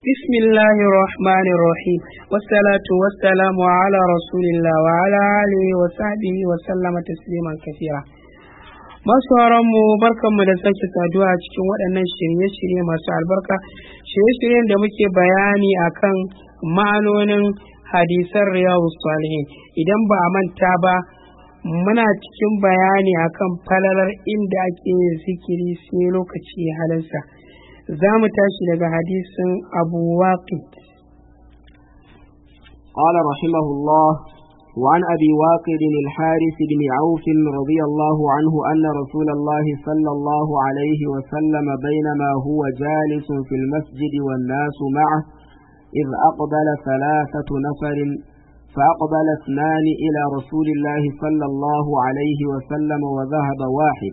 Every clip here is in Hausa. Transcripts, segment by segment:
بسم الله الرحمن الرحيم والصلاة والسلام على رسول الله وعلى آله وصحبه وسلم تسليما كثيرا. masu mu barkanmu da sake saduwa a cikin waɗannan shirye-shirye masu albarka, shirye-shiryen da muke bayani akan ma'anonin hadisan riyadus salihin. Idan ba a manta ba, muna cikin bayani akan falalar inda ake yin zikiri sai lokaci halinsa. za mu tashi daga hadisin Abu Waqid. قال رحمه الله: وعن أبي واقد الحارث بن عوف رضي الله عنه أن رسول الله صلى الله عليه وسلم بينما هو جالس في المسجد والناس معه إذ أقبل 3 نفر فأقبل 2 إلى رسول الله صلى الله عليه وسلم وذهب واحد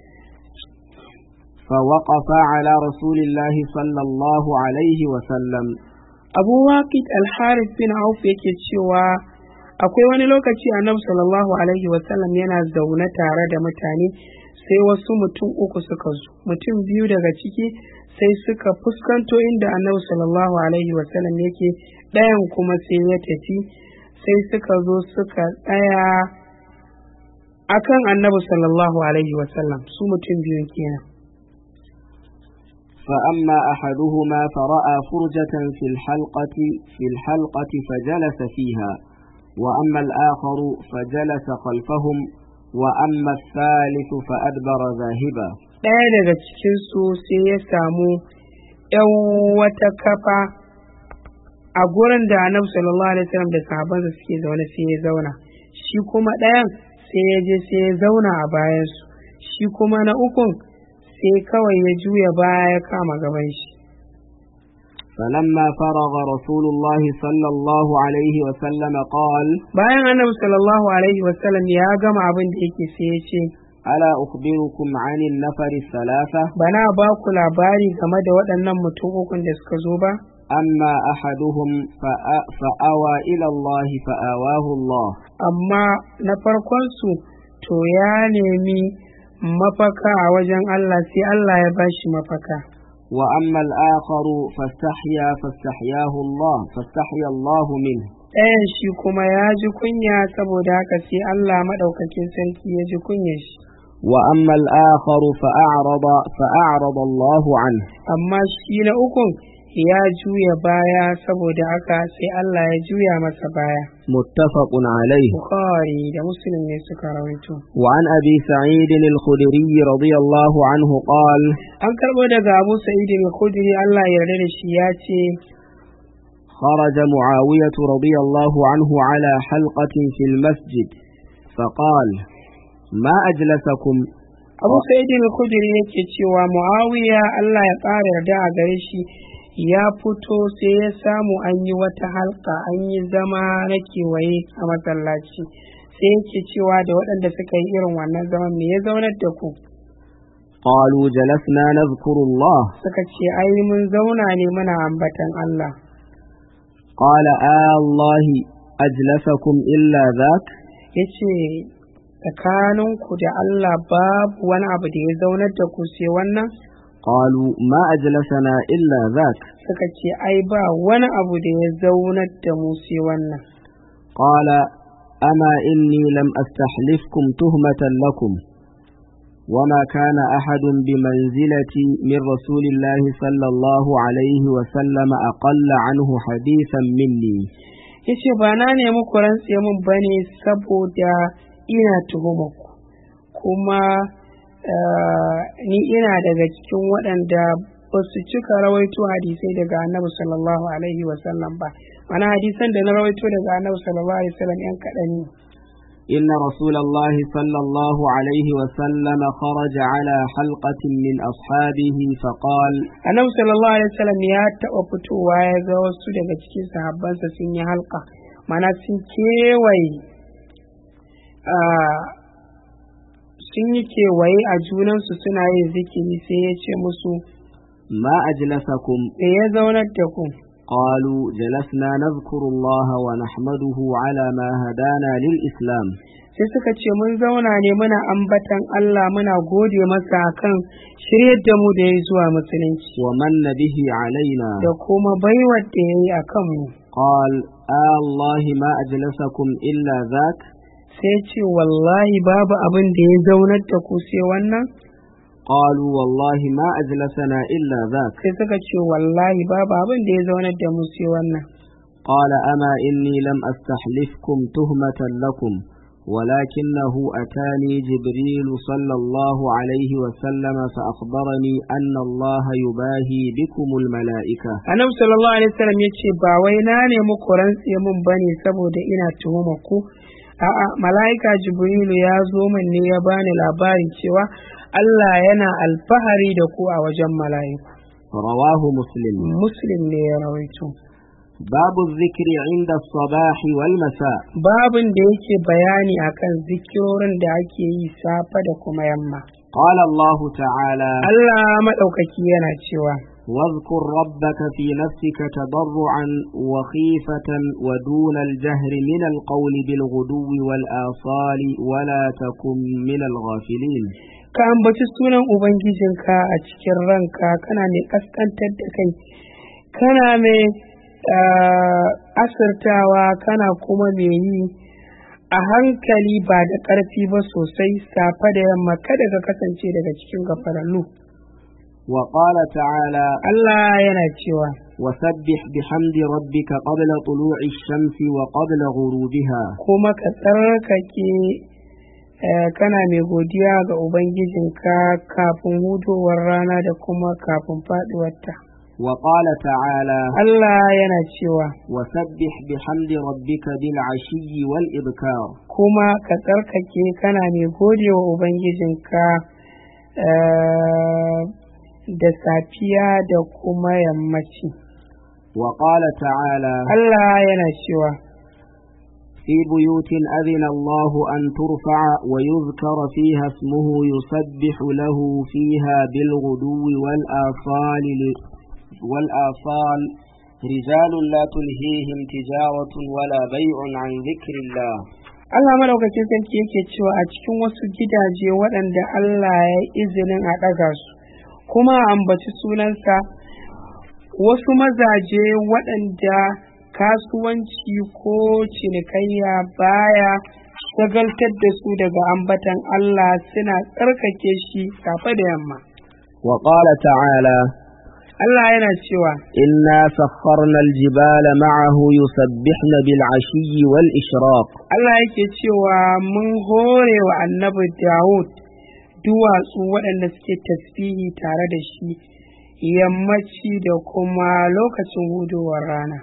فوقف على رسول الله صلى الله عليه وسلم. Abu Waqid al-Harith bin Auf yake cewa akwai wani lokaci Annabi sallallahu alaihi wasallam yana zaune tare da mutane, sai wasu mutum 3 suka zo. Mutum 2 daga ciki sai suka fuskanto inda Annabi sallallahu alaihi wasallam yake, ɗayan kuma sai ya tafi, sai suka zo suka tsaya akan Annabi sallallahu alaihi wasallam, su mutum 2 kenan. فأما أحدهما فرأى فرجة في الحلقة فجلس فيها، وأما الآخر فجلس خلفهم، وأما الثالث فأدبر ذاهبا. ɗaya daga cikinsu sai ya samu ‘yan wata kafa a gurin da Annabi sallallahu alaihi wasallam da sahabbansa suke zaune, sai ya zauna. Shi kuma ɗayan sai ya je sai ya zauna a bayansu. Shi kuma na ukun sai kawai ya juya baya ya kama gaban shi. فلما فرغ رسول الله صلى الله عليه وسلم قال: bayan Annabi sallallahu alaihi wasallam ya gama abin da yake sai ya ce: ألا أخبركم عن النفر الثلاثة؟ bana ba ku labari game da waɗannan mutum ukun da suka zo ba? أما أحدهم فأوى إلى الله فآواه الله. amma na farkon su to ya nemi mafaka a wajen Allah, sai Allah ya bashi mafaka. وأما الآخر فاستحيا الله منه. ɗayan shi kuma ya ji kunya, saboda haka sai Allah maɗaukakin sarki ya ji kunyar shi. وأما الآخر فأعرض الله عنه. amma shi na ukun ya juya baya, saboda haka sai Allah ya juya masa baya. متفق عليه. Bukhari da Muslim ne suka rawaito. وعن أبي سعيد الخدري رضي الله عنه قال: an karɓo daga Abu Sa'id al-Khudri, Allah ya yarda da shi, ya ce: خرج معاوية رضي الله عنه على حلقة في المسجد فقال: ما أجلسكم؟ Abu Sa'id al-Khudri yake cewa Muawiya, Allah ya ƙara yarda a gare shi, ya fito sai ya samu an yi wata halka, an yi zama na kewaye a masallaci, sai yake cewa da waɗanda suka yi irin wannan zaman, me ya zaunar da ku? قالوا: جلسنا نذكر الله. Suka ce, ai mun zauna ne muna ambatan Allah. قال: الله أجلسكم إلا ذاك؟ yace, tsakaninku da Allah babu wani abu da ya zaunar da ku sai wannan? قالوا: ما أجلسنا إلا ذاك. Suka ce, ai ba wani abu da ya zaunar da mu sai wannan. قال: أما إني لم أستحلفكم تهمة لكم، وما كان أحد بمنزلتي من رسول الله صلى الله عليه وسلم أقل عنه حديثا مني. yace, ba na nemi ku rantse mun bane saboda ina tuhumaku, kuma ni ina daga cikin waɗanda ba su cika rawaito hadisai daga Annabi sallallahu alaihi wasallam ba. Mana hadisan da na rawaito daga Annabi sallallahu alaihi wasallam yan kaɗan ne. إن رسول الله صلى الله عليه وسلم خرج على حلقة من أصحابه فقال: Annabi sallallahu alaihi wasallam ya taɓa fitowa ya ga wasu daga cikin sahabbansa sun yi halka, mana sun kewaye a junansu suna yin zikiri, sai ya ce musu: ما أجلسكم؟ me ya zaunar da ku? قالوا: جلسنا نذكر الله ونحمده على ما هدانا للإسلام. sai suka ce mun zauna ne muna ambatan Allah muna gode masa akan shiryar da mu da yayi zuwa musulunci ومن به علينا. da kuma baiwar da yayi akan mu. قال الله ما أجلسكم إلا ذاك. sai ce wallahi babu abin da ya zaunar da ku sai wannan. قالوا والله ما أجلسنا إلا ذاك. sai suka ce wallahi babu abin da ya zaunar da mu sai wannan. قال أما إني لم أستحلفكم تهمة لكم ولكنه أتاني جبريل صلى الله عليه وسلم فأخبرني أن الله يباهي بكم الملائكة. Annabi sallallahu alaihi wasallam yace ba wai na ne muku rantse mun bane saboda ina tuhuma ku, a'a mala'ika Jibrilu ya zo min ne ya bani labarin cewa Allah yana alfahari da ku a wajen mala'iku. رواه مسلم. Muslim ne ya rawaito. باب الذكر عند الصباح والمساء. Babin da yake bayani akan zikirorin da ake yi safa da kuma yamma. قال الله تعالى Allah madaukaki yana cewa واذكر ربك في نفسك تضرعا وخيفة ودون الجهر من القول بالغدو والآصال ولا تكن من الغافلين. ka ambaci sunan Ubangijinka a cikin ranka kana mai kaskantar da kai, kana mai asirtawa, kana kuma mai yi a hankali ba da ƙarfi ba sosai safe da yamma, kada ka kasance daga cikin gafarallu. وقال تعالى Allah yana cewa وسبح بحمد ربك قبل طلوع الشمس وقبل غروبها. kuma ka tsarkake kana mai godiya ga Ubangijinka kafin hudowar rana da kuma kafin faɗuwarta. وقال تعالى Allah yana cewa وسبح بحمد ربك بالعشي والإبكار. kuma ka tsarkake kana mai gode wa Ubangijinka da safiya da kuma yammaci. وقال تعالى Allah yana cewa في بيوت أذن الله أن ترفع ويذكر فيها اسمه يسبح له فيها بالغدو والآصال رجال لا تلهيهم تجارة ولا بيع عن ذكر الله. Allah madaukakin sarki yake cewa a cikin wasu gidaje waɗanda Allah ya izinin a ɗaga su kuma a ambaci sunansa, wasu mazaje waɗanda kasuwanci ko cinikayya baya shagaltar da su daga ambatan Allah suna tsarkake shi safe da yamma. وقال تعالى Allah yana cewa إنا سخرنا الجبال معه يسبحن بالعشي والإشراق. Allah yake cewa mun hore wa annabi Dawud duwatsu waɗanda suke tasbihi tare da shi yammaci da kuma lokacin hudowar rana.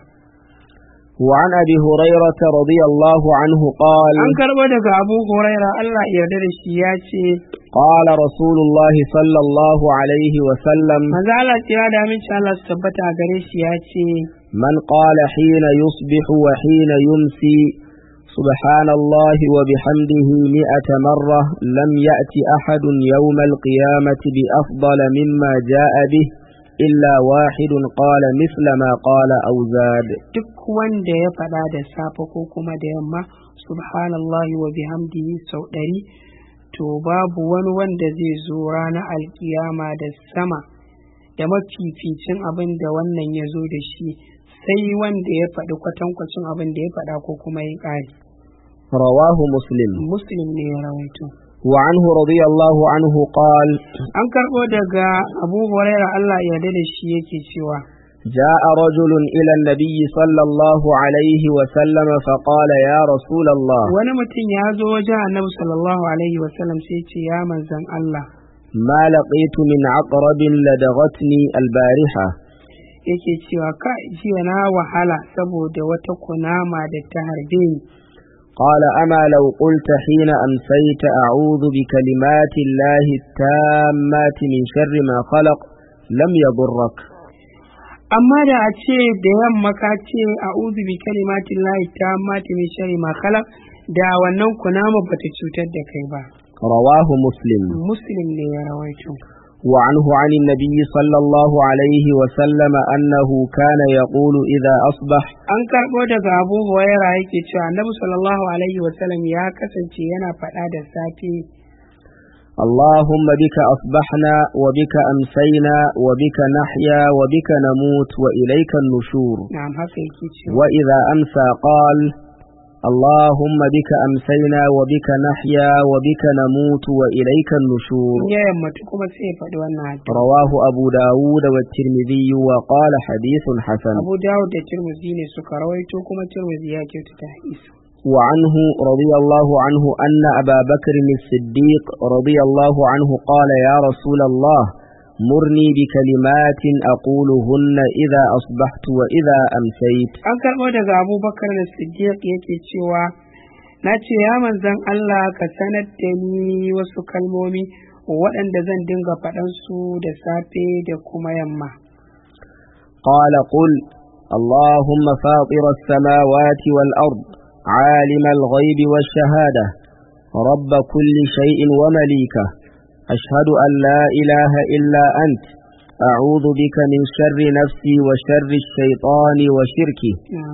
وعن أبي هريرة رضي الله عنه قال An karɓo daga Abu Huraira Allah ya yarda da shi ya ce قال رسول الله صلى الله عليه وسلم manzo Allah ya da aminci Allah su tabbata a gare shi ya ce من قال حين يصبح وحين يمسي سبحان الله وبحمده 100 مرة لم يأت أحد يوم القيامة بأفضل مما جاء به إلا واحد قال مثل ما قال أو زاد. duk wanda ya faɗa da safe ko kuma da yamma subhanallahi wa bihamdihi sau 100 to babu wani wanda zai zo ranar alkiyama da sama da mafificin abin da wannan ya zo da shi sai wanda ya faɗi kwatankwacin abin da ya faɗa ko kuma ya ƙari. رواه مسلم. Muslim ne ya rawaito. وعنه رضي الله عنه قال An karɓo daga Abu Huraira Allah ya yarda da shi yake cewa جاء رجل إلى النبي صلى الله عليه وسلم فقال يا رسول الله wani mutum ya zo wajen Annabi sallallahu alaihi wasallam sai ya ce ya manzon Allah ما لقيت من عقرب لدغتني البارحة. yake cewa ka jiya na wahala saboda wata kunama da ta harbe ni. قال أما لو قلت حين أمسيت أعوذ بكلمات الله التامات من شر ما خلق لم يضرك. amma da a ce da yamma ka ce a'udhu bi kalimatin lahi tammati min sharri ma khalaq da wannan kunama bata cutar da kai ba. رواه مسلم. Muslim ne ya rawaito. وعنه عن النبي صلى الله عليه وسلم أنه كان يقول إذا أصبح an karɓo daga Abu Huraira yake cewa Annabi sallallahu alaihi wasallam ya kasance yana faɗa da safe اللهم بك أصبحنا وبك أمسينا وبك نحيا وبك نموت وإليك النشور na'am haka yake cewa وإذا أمسى قال اللهم بك أمسينا وبك نحيا وبك نموت وإليك النشور in ya yammatu kuma sai ya faɗi wannan hadisi رواه أبو داود والترمذي وقال حديث حسن Abu Dawud da Tirmidhi ne suka rawaito kuma Tirmidhi ya kyautata hadisi وعنه رضي الله عنه أن أبا بكر الصديق رضي الله عنه قال يا رسول الله مرني بكلمات أقولهن إذا أصبحت وإذا أمسيت an karɓo daga Abu Bakar da Siddiq yake cewa na ce ya manzon Allah ka sanar da ni wasu kalmomi waɗanda zan dinga faɗan su da safe da kuma yamma قال قل اللهم فاطر السماوات والأرض عالم الغيب والشهادة رب كل شيء ومليكه أشهد أن لا إله إلا أنت أعوذ بك من شر نفسي وشر الشيطان وشركه na'am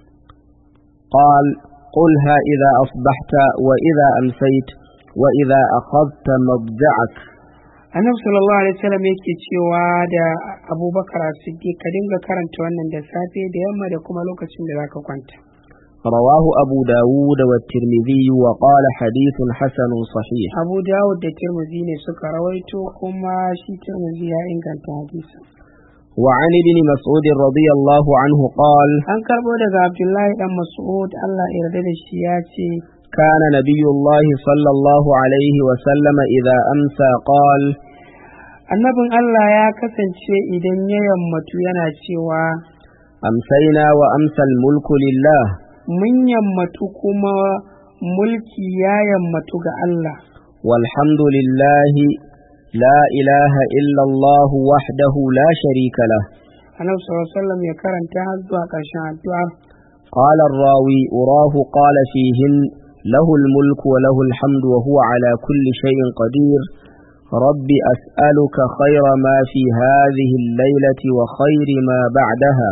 قال قلها إذا أصبحت وإذا أمسيت وإذا أخذت مضجعك Annabi sallallahu alaihi wasallam yake cewa da Abu Bakar Siddiq ka dinga karanta wannan da safe da yamma da kuma lokacin da zaka kwanta رواه أبو داود والترمذي وقال حديث حسن صحيح Abu Dawud da Tirmidhi ne suka rawaito kuma shi Tirmidhi ya inganta hadisi وعن ابن مسعود رضي الله عنه قال an karbo daga Abdullahi dan Mas'ud Allah ya yarda da shi ya ce كان نبي الله صلى الله عليه وسلم إذا أمسى قال annabin Allah ya kasance idan ya yammatu yana cewa أمسينا وأمسى الملك لله mun yammatu kuma mulki ya yammatu ga Allah والحمد لله لا إله إلا الله وحده لا شريك له Annabi sallallahu alaihi wasallam ya karanta har zuwa ƙarshen addu'a قال الراوي أراه قال فيهن له الملك وله الحمد وهو على كل شيء قدير رب أسألك خير ما في هذه الليلة وخير ما بعدها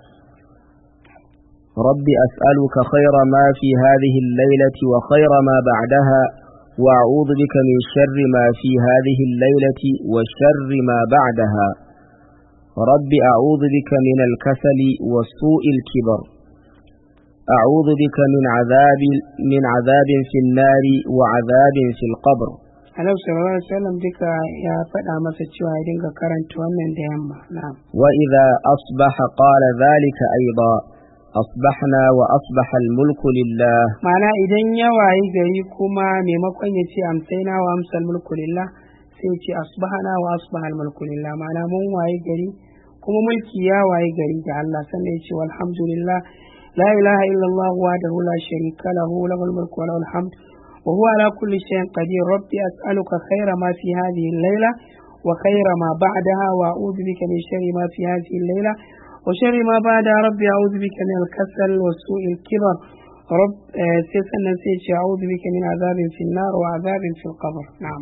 رب أسألك خير ما في هذه الليلة وخير ما بعدها وأعوذ بك من شر ما في هذه الليلة وشر ما بعدها رب أعوذ بك من الكسل وسوء الكبر أعوذ بك من عذاب في النار وعذاب في القبر Annabi sallallahu alaihi wasallam duka ya faɗa masa cewa ya dinga karanta wannan da yamma na'am وإذا أصبح قال ذلك أيضا أصبحنا وأصبح الملك لله ma'ana idan ya wayi gari kuma maimakon ya ce amsaina wa amsal mulku lillah sai ya ce asbahana wa asbahal mulku lillah ma'ana mun wayi gari kuma mulki ya wayi gari da Allah sannan ya ce walhamdulillah la ilaha illallah wahdahu la sharika lahu lahul mulku wa lahul hamd wa huwa ala kulli shay'in qadir rabbi as'aluka khayra ma fi hadhihi al-layla wa khayra ma ba'daha wa a'udhu bika min sharri ma fi hadhihi al-layla wa sharri ma ba'daha rabbi a'udhu bika min al-kasal wa su'il kibar رب سيسن سيش أعوذ بك من عذاب في النار وعذاب في القبر نعم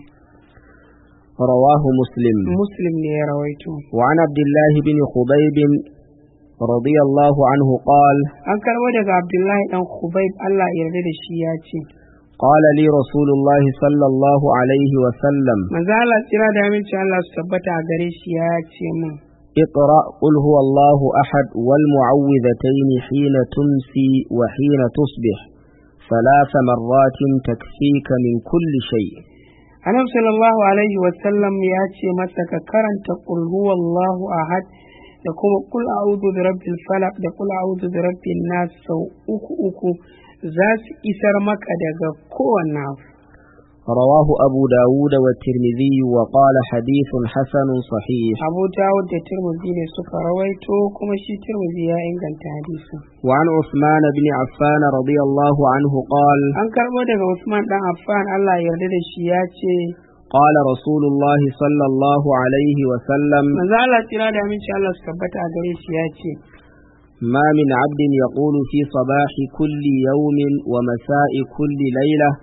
رواه مسلم مسلم لي رويته وعن عبد الله بن خبيب رضي الله عنه قال أنكر ودك عبد الله بن خبيب الله يرد الشياتي قال لي رسول الله صلى الله عليه وسلم ما زال إرادة من شاء الله سبت عقري الشياتي من اقرأ قل هو الله أحد والمعوذتين حين تمسي وحين تصبح 3 مرات تكفيك من كل شيء Annabi sallallahu alaihi wasallam ya ce masa ka karanta qul huwallahu ahad da kuma qul a'udhu bi rabbil falaq da qul a'udhu bi rabbin nas sau uku za su isar maka daga kowanne abu رواه أبو داود والترمذي وقال حديث حسن صحيح Abu Dawud da Tirmidhi ne suka rawaito kuma shi Tirmidhi ya inganta hadisin وعن عثمان بن عفان رضي الله عنه قال an karbo daga Usman dan Affan Allah ya yarda da shi ya ce قال رسول الله صلى الله عليه وسلم manzo Allah tira da aminci Allah su tabbata a gare shi ya ce ما من عبد يقول في صباح كل يوم ومساء كل ليلة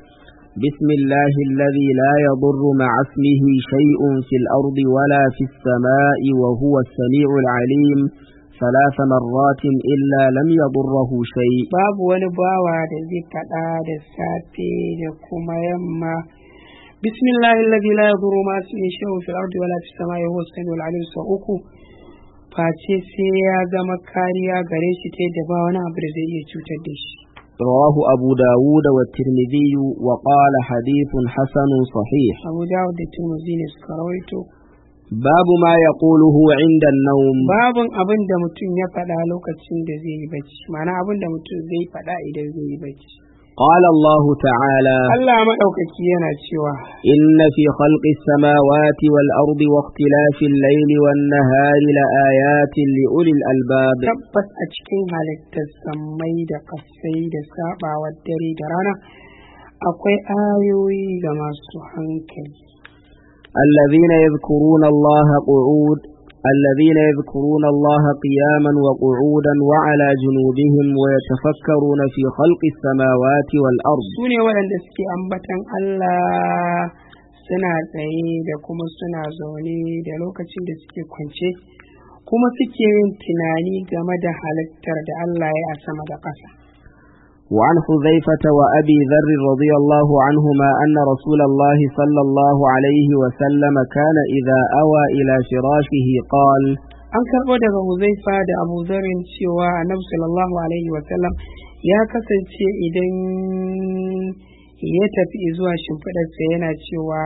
بسم الله الذي لا يضر مع اسمه شيء في الأرض ولا في السماء وهو السميع العليم 3 مرات إلا لم يضره شيء. babu wani bawa da zai faɗa da safe da kuma yamma bismillahi alladhi la yadurru ma ismihi shay'un fil ardi wala fis samai wa huwa as-sami'ul 'alim sau uku face sai ya zama kariya gare shi ta yadda ba wani abu da zai iya cutar da shi. رواه أبو داود والترمذي وقال حديث حسن صحيح. Abu Dawud da Tirmidhi ne suka rawaito. باب ما يقوله عند النوم. Babun abin da mutum ya faɗa lokacin da zai yi bacci, ma'ana abin da mutum zai faɗa idan zai yi bacci. قال الله تعالى: Allah maɗaukaki yana cewa إن في خلق السماوات والأرض واختلاف الليل والنهار لآيات لأولي الألباب. tabbas a cikin halittar sammai da ƙasai da saɓawar dare da rana akwai ayoyi ga masu hankali. الذين يذكرون الله قياما وقعودا وعلى جنوبهم ويتفكرون في خلق السماوات والأرض. su ne waɗanda suke ambatan Allah suna tsaye da kuma suna zaune da lokacin da suke kwance kuma suke yin tunani game da halittar da Allah ya a sama da ƙasa. وعن حذيفة وأبي ذر رضي الله عنهما أن رسول الله صلى الله عليه وسلم كان إذا أوى إلى فراشه قال: an karɓo daga Huzaifa da Abu Dharrin cewa Annabi sallallahu alaihi wa sallam ya kasance idan ya tafi zuwa shimfiɗarsa yana cewa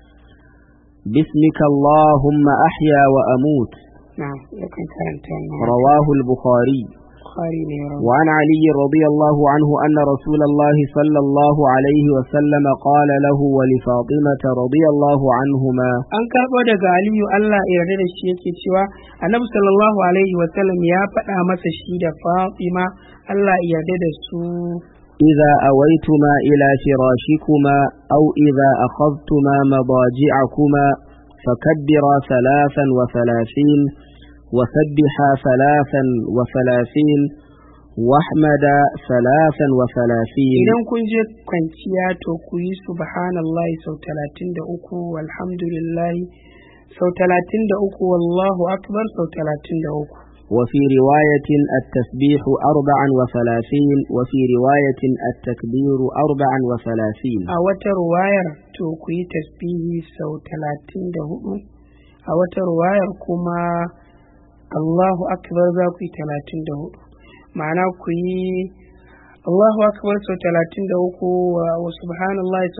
بسمك اللهم أحيا وأموت. na'am yakan karanta wannan. رواه البخاري. Bukhari ne ya rawaito. وعن علي رضي الله عنه أن رسول الله صلى الله عليه وسلم قال له ولفاطمة رضي الله عنهما: an karɓo daga Aliyu Allah ya yarda da shi yake cewa Annabi sallallahu alaihi wa sallam ya faɗa masa shi da Fatima Allah ya yarda da su إذا أويتما إلى فراشكما أو إذا أخذتما مضاجعكما فكبرا 33 وسبحا 33 واحمدا 33. idan kun je kwanciya to ku yi subhanallahi sau 33 walhamdulillahi sau 33 wallahu akbar sau 33. وفي رواية التسبيح 34 وفي رواية التكبير 34. a wata ruwayar to ku yi tasbihi sau 34 a wata ruwayar kuma Allahu akbar za ku yi 34 ma'ana ku yi Allahu akbar sau 33 wa subhanallah sau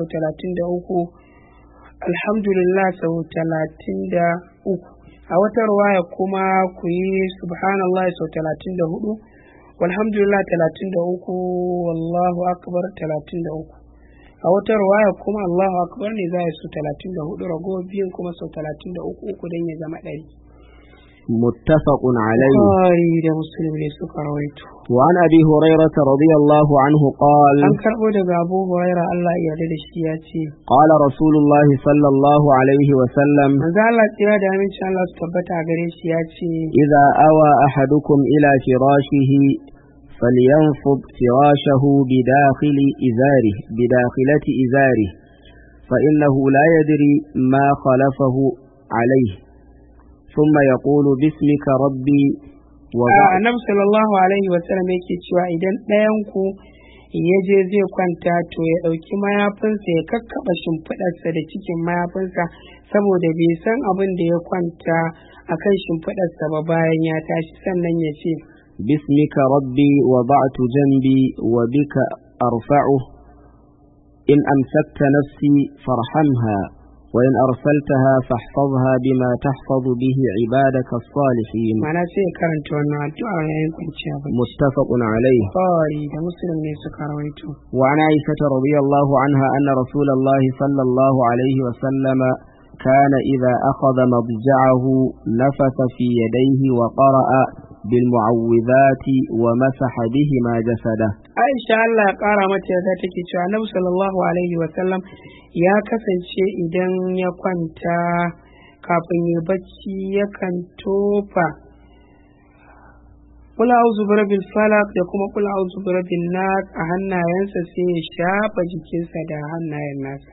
33 alhamdulillah sau 33 a wata ruwaya kuma ku yi subhanallah sau 34 walhamdulillah 33 wallahu akbar 33 a wata ruwaya kuma Allahu akbar ne za a yi su 34 ragowar biyun kuma sau 33 uku don ya zama 100. متفق عليه. Bukhari da Muslim ne suka rawaito. وعن أبي هريرة رضي الله عنه قال: an karɓo daga Abu Huraira Allah ya yarda da shi ya ce قال رسول الله صلى الله عليه وسلم: manzo Allah tsira da amincin Allah su tabbata a gare shi ya ce إذا أوى أحدكم إلى فراشه فلينفض فراشه بداخلة إزاره فإنه لا يدري ما خلفه عليه ثم يقول باسمك ربي Annabi sallallahu alaihi wa sallam yake cewa idan ɗayan ku ya je zai kwanta to ya ɗauki mayafinsa ya kakkaɓa shimfiɗarsa da cikin mayafinsa saboda bai san abin da ya kwanta a kan shimfiɗarsa ba bayan ya tashi sannan ya ce باسمك ربي وضعت جنبي وبك أرفعه إن أمسكت نفسي فارحمها وإن أرسلتها فاحفظها بما تحفظ به عبادك الصالحين. ma'ana sai ya karanta wannan addu'a yayin kwanciya bacci. متفق عليه. Bukhari da Muslim ne suka rawaito. وعن عائشة رضي الله عنها أن رسول الله صلى الله عليه وسلم كان إذا أخذ مضجعه نفث في يديه وقرأ بالمعوذات ومسح بهما جسده. Aisha Allah ya ƙara mata yadda take cewa Annabi sallallahu alaihi wa sallam ya kasance idan ya kwanta kafin ya bacci yakan tofa kul a'udhu birabbil falaq da kuma kul a'udhu birabbin nas a hannayensa sai ya shafa jikinsa da hannayen nasa.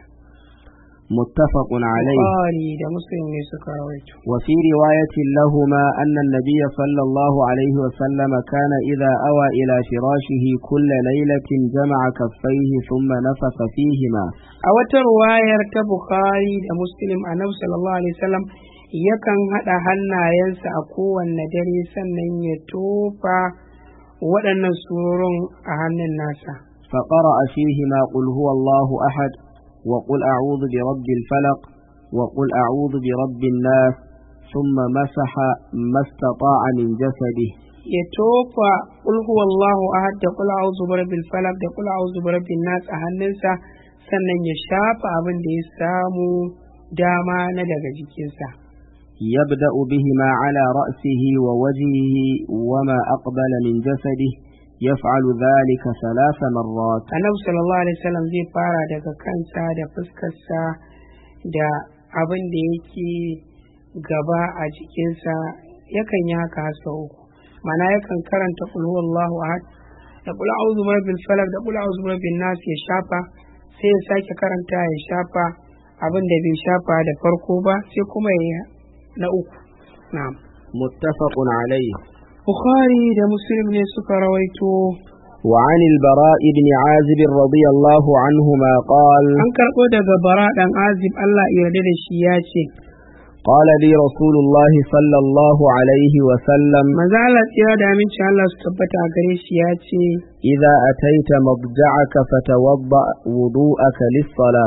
متفق عليه. Bukhari da Muslim ne suka rawaito. وفي رواية لهما أن النبي صلى الله عليه وسلم كان إذا أوى إلى فراشه كل ليلة جمع كفيه ثم نفخ فيهما. A wata ruwayar ta Bukhari da Muslim annabi sallallahu alaihi wasallam yakan haɗa hannayensa a kowanne dare sannan ya tofa waɗannan surun a hannun nasa. فقرأ فيهما قل هو الله أحد وقل أعوذ برب الفلق وقل أعوذ برب الناس ثم مسح ما استطاع من جسده. Ya tofa qul huwallahu ahad da qul a'udhu birabbil falaq da qul a'udhu birabbin nas a hannunsa sannan ya shafa abin da ya samu dama na daga jikinsa. يبدأ بهما على رأسه ووجهه وما أقبل من جسده يفعل ذلك 3 مرات. Annabi sallallahu alaihi wasallam zai fara daga kansa da fuskarsa da abin da yake gaba a jikinsa yakan yi haka sau uku. Mana yakan karanta qul huwallahu ahad da qul a'udhu birabbil falaq da qul a'udhu birabbin nas ya shafa sai ya sake karanta ya shafa abin da bai shafa da farko ba sai kuma ya na uku. Na'am. Muttafaqun alayhi. Bukhari da Muslim ne suka rawaito. وعن البراء بن عازب رضي الله عنهما قال an karɓo daga bara ɗan azib Allah ya yarda da shi ya ce قال لي رسول الله صلى الله عليه وسلم maza Allah tsira da aminci Allah su tabbata a gare shi ya ce إذا أتيت مضجعك فتوضأ وضوءك للصلاة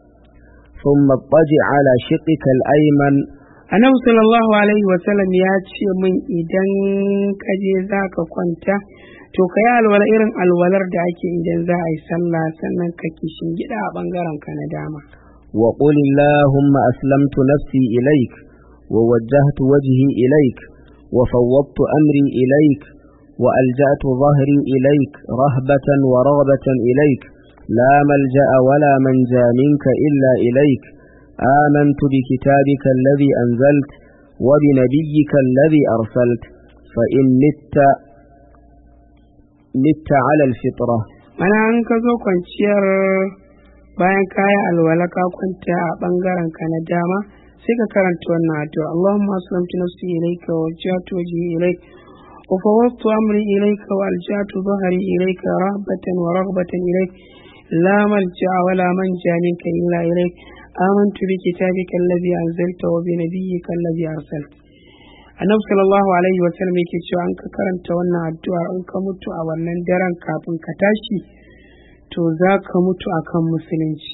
ثم اضطجع على شقك الأيمن. Annabi sallallahu alaihi wa sallam ya ce min idan ka je za ka kwanta to ka yi alwala irin alwalar da ake idan za a yi sallah sannan ka kishin gida a bangaren ka na dama. وقل اللهم أسلمت نفسي إليك ووجهت وجهي إليك وفوضت أمري إليك وألجأت ظهري إليك رهبة ورغبة إليك لا ملجأ ولا منجا منك إلا إليك آمنت بكتابك الذي أنزلت وبنبيك الذي أرسلت فإن مت على الفطرة. Mana an ka zo kwanciyar bayan kayan alwala ka kwanta a bangaren ka na dama sai ka karanta wannan addu'a Allahumma aslamtu nafsi ilayka wa wajjahtu wajhi ilayka wa fawwadtu amri ilayka wa alja'tu dhahri ilayka rahbatan wa raghbatan ilayka la malja wa la manja minka illa ilayka amantu bi kitabika alladhi anzalta wa bi nabiyyika alladhi arsalta. Annabi sallallahu alaihi wa sallam yake cewa an ka karanta wannan addu'a in ka mutu a wannan daren kafin ka tashi to za ka mutu akan musulunci.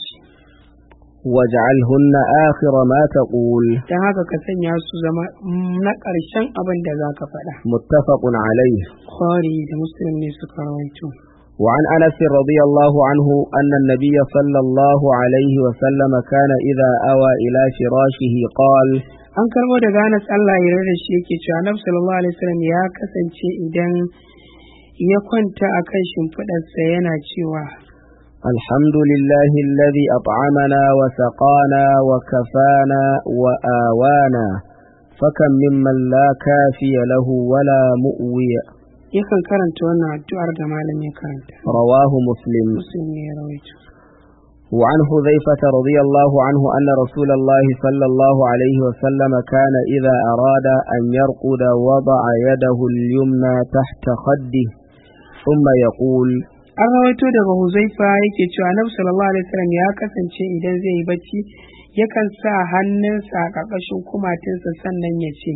واجعلهن آخر ما تقول. Dan haka ka sanya su zama na ƙarshen abin da za ka faɗa. متفق عليه. Bukhari da Muslim ne suka rawaito. وعن أنس رضي الله عنه أن النبي صلى الله عليه وسلم كان إذا أوى إلى فراشه قال an karɓo daga Anas Allah ya yarda da shi yake cewa Annabi sallallahu alaihi wasallam ya kasance idan ya kwanta akan shimfiɗarsa yana cewa الحمد لله الذي أطعمنا وسقانا وكفانا وآوانا فكم ممن لا كافي له ولا مؤوي. yakan karanta wannan addu'ar da malam ya karanta. رواه مسلم. Muslim ne ya rawaito. وعن حذيفة رضي الله عنه أن رسول الله صلى الله عليه وسلم كان إذا أراد أن يرقد وضع يده اليمنى تحت خده ثم يقول. An rawaito daga Huzaifa yake cewa Annabi sallallahu alaihi wasallam ya kasance idan zai yi bacci yakan sa hannunsa a ƙarƙashin kumatinsa sannan ya ce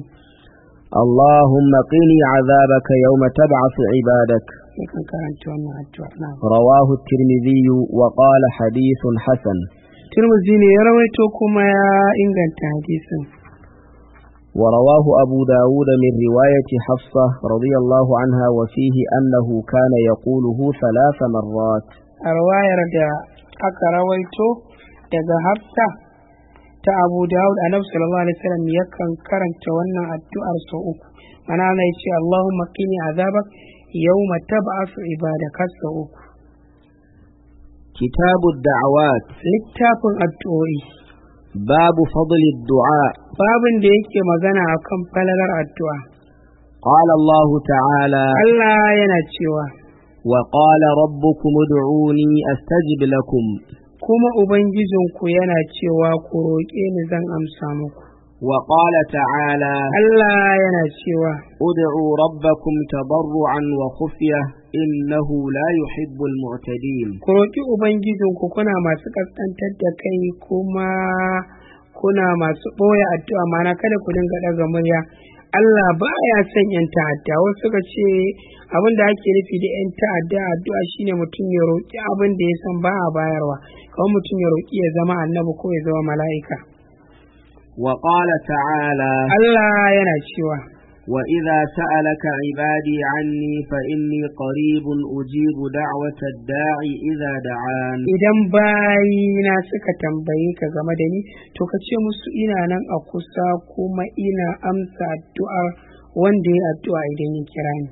اللهم قني عذابك يوم تبعث عبادك. yakan karanta wannan addu'a. رواه الترمذي وقال حديث حسن. Tirmidhi ne ya rawaito kuma ya inganta hadisin. ورواه أبو داود من رواية حفصة رضي الله عنها وفيه أنه كان يقوله 3 مرات. A rawayar da aka rawaito daga Hafsa ta Abu Dawud Annabi sallallahu alaihi wasallam yakan karanta wannan addu'ar sau uku. Mana ana yace Allahumma qini azabak yawma tab'asu ibadaka sau uku. كتاب الدعوات. Littafin addu'o'i. باب فضل الدعاء. Babin da yake magana akan falalar addu'a. قال الله تعالى Allah yana cewa وقال ربكم ادعوني أستجب لكم kuma ubangijinku yana cewa ku roƙe ni zan amsa muku. وقال تعالى Allah yana cewa ادعوا ربكم تضرعا وخفية إنه لا يحب المعتدين ku roƙi ubangijinku kuna masu kaskantar da kai kuma kuna masu ɓoye addu'a, mana kada ku dinga ɗaga murya. Allah baya son yan ta'adda. Wasu suka ce abin da ake nufi da yan ta'adda addu'a shine mutum ya roƙi abin da ya san ba a bayarwa, kamar mutum ya roƙi ya zama annabi ko ya zama mala'ika. وقال تعالى Allah yana cewa وإذا سألك عبادي عني فإني قريب أجيب دعوة الداعي إذا دعان idan bayina suka tambaye ka game da ni to ka ce musu ina nan a kusa kuma ina amsa addu'ar wanda ya addu'a idan ya kira ni.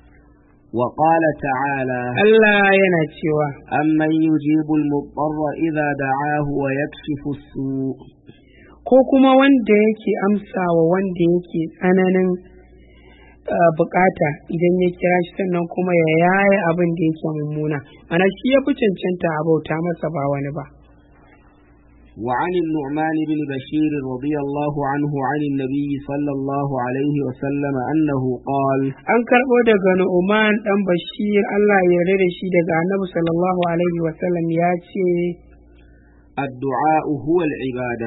وقال تعالى Allah yana cewa أمن يجيب المضطر إذا دعاه ويكشف السوء ko kuma wanda yake amsawa wanda yake tsananin bukata idan ya kira shi sannan kuma ya yaye abin da yake mummuna, ana shi ya fi cancanta a bauta masa ba wani ba. وعن النعمان بن بشير رضي الله عنه عن النبي صلى الله عليه وسلم أنه قال an karɓo daga Nu'man ɗan Bashir Allah ya yarda da shi daga Annabi sallallahu alaihi wasallam ya ce الدعاء هو العبادة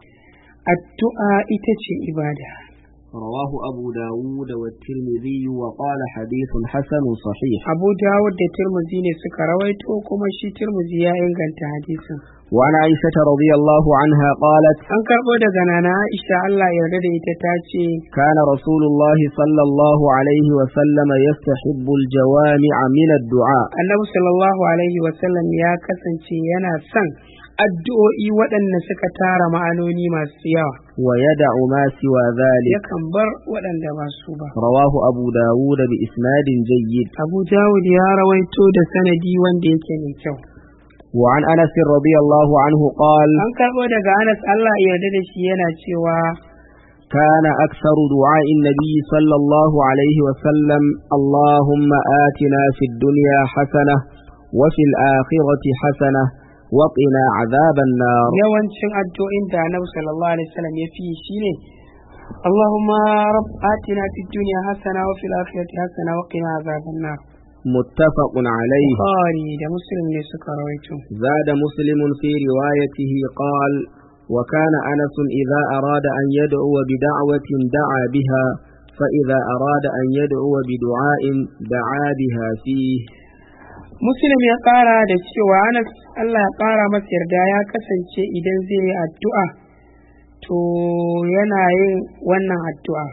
addu'a ita ce ibada. رواه أبو داود والترمذي وقال حديث حسن صحيح. Abu Dawud da Tirmidhi ne suka rawaito kuma shi Tirmidhi ya inganta hadisin. وعن عائشة رضي الله عنها قالت An karɓo daga Nana Aisha Allah ya yarda da ita ta ce كان رسول الله صلى الله عليه وسلم يستحب الجوامع من الدعاء Annabi sallallahu alaihi wasallam ya kasance yana son addu'o'i waɗanda suka tara ma'anoni masu yawa, ويدع ما سوى ذلك. yakan bar waɗanda ba su ba. رواه أبو داود بإسناد جيد. Abu Dawud ya rawaito da sanadi wanda yake mai kyau. وعن أنس رضي الله عنه قال An karɓo daga Anas Allah ya yarda da shi yana cewa كان أكثر دعاء النبي صلى الله عليه وسلم اللهم آتنا في الدنيا حسنة وفي الآخرة حسنة وقنا عذاب النار. yawancin addu'o'in da Annabi sallallahu alaihi wasallam ya fi shine Allahumma rabb atina fid dunya hasana wa fil akhirati hasana wa qina azaban nar. متفق عليه. Bukhari da Muslim ne suka rawaito. زاد مسلم في روايته قال وكان أنس إذا أراد أن يدعو بدعوة دعا بها فإذا أراد أن يدعو بدعاء دعا بها فيه. Muslim ya ƙara da cewa Anas Allah ya ƙara masa yarda ya kasance idan zai yi addu'a to yana yin wannan addu'a.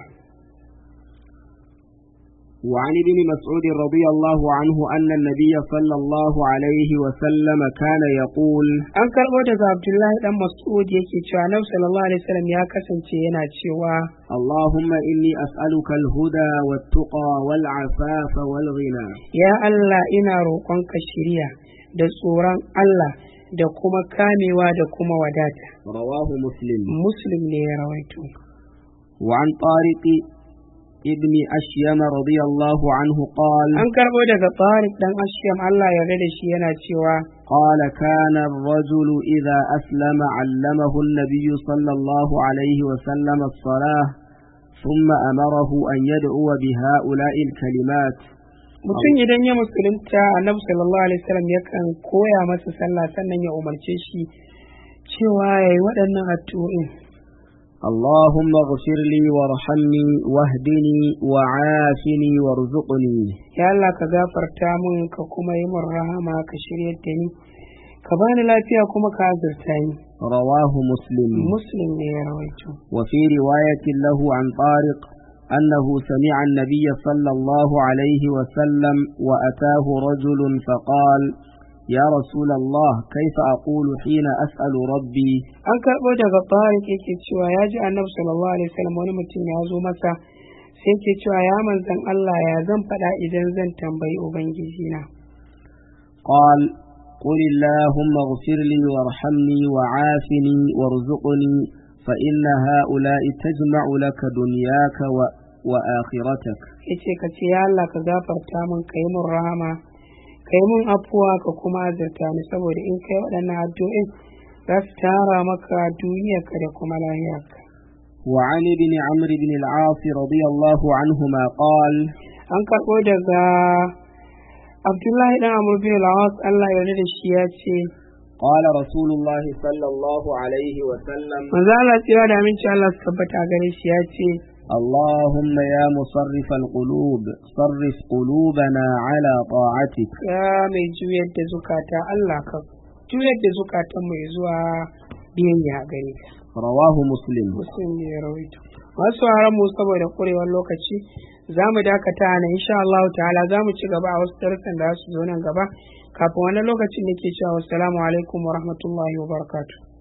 وعن ابن مسعود رضي الله عنه أن النبي صلى الله عليه وسلم كان يقول An karɓo daga Abdullahi ɗan Mas'ud yake cewa Annabi sallallahu alaihi wasallam ya kasance yana cewa اللهم إني أسألك الهدى والتقى والعفاف والغنى. ya Allah ina roƙonka shiriya da tsoron Allah da kuma kamewa da kuma wadata. رواه مسلم. Muslim ne ya rawaito. وعن طارق ابن أشيم رضي الله عنه قال An karɓo daga Tariq ɗan Ashyam Allah ya yarda da shi yana cewa قال كان الرجل إذا أسلم علمه النبي صلى الله عليه وسلم الصلاة ثم أمره أن يدعو بهؤلاء الكلمات. mutum idan ya musulunta Annabi sallallahu alaihi wasallam yakan koya masa sallah sannan ya umarce shi cewa yayi waɗannan addu'o'in. اللهم اغفر لي وارحمني واهدني وعافني وارزقني. Ya Allah ka gafarta min ka kuma yi min rahama ka shiryar da ni ka bani lafiya kuma ka azurta ni. رواه مسلم. Muslim ne ya rawaito. وفي رواية له عن طارق أنه سمع النبي صلى الله عليه وسلم وأتاه رجل فقال يا رسول الله كيف أقول حين أسأل ربي. An karɓo daga Tariq yake cewa ya ji Annabi sallallahu alaihi wasallam wani mutum ya zo masa sai yake cewa ya manzon Allah ya zan faɗa idan zan tambayi ubangiji na. قال قل اللهم اغفر لي وارحمني وعافني وارزقني فإن هؤلاء تجمع لك دنياك وآخرتك. yace ka ce ya Allah ka gafarta min ka yi min rahama ka yi min afuwa ka kuma azurta ni saboda in kai waɗannan addu'o'in za su tara maka duniyarka da kuma lahirarka. وعن ابن عمرو بن العاص رضي الله عنهما قال an karɓo daga Abdullahi dan Amr bin al-As Allah ya yarda da shi ya ce قال رسول الله صلى الله عليه وسلم manzo Allah tsira da aminci Allah su tabbata gare shi ya ce اللهم يا مصرف القلوب صرف قلوبنا على طاعتك. ya mai juyar da zukata Allah ka juyar da zukatan mu zuwa biyayya gare ka. رواه مسلم. Muslim ne ya rawaito. Masu haram mu saboda kurewar lokaci za mu dakata na insha Allah ta'ala za mu ci gaba a wasu darussan da su zo nan gaba kafin wannan lokacin da ke cewa assalamu alaikum wa rahmatullahi wa barakatuh.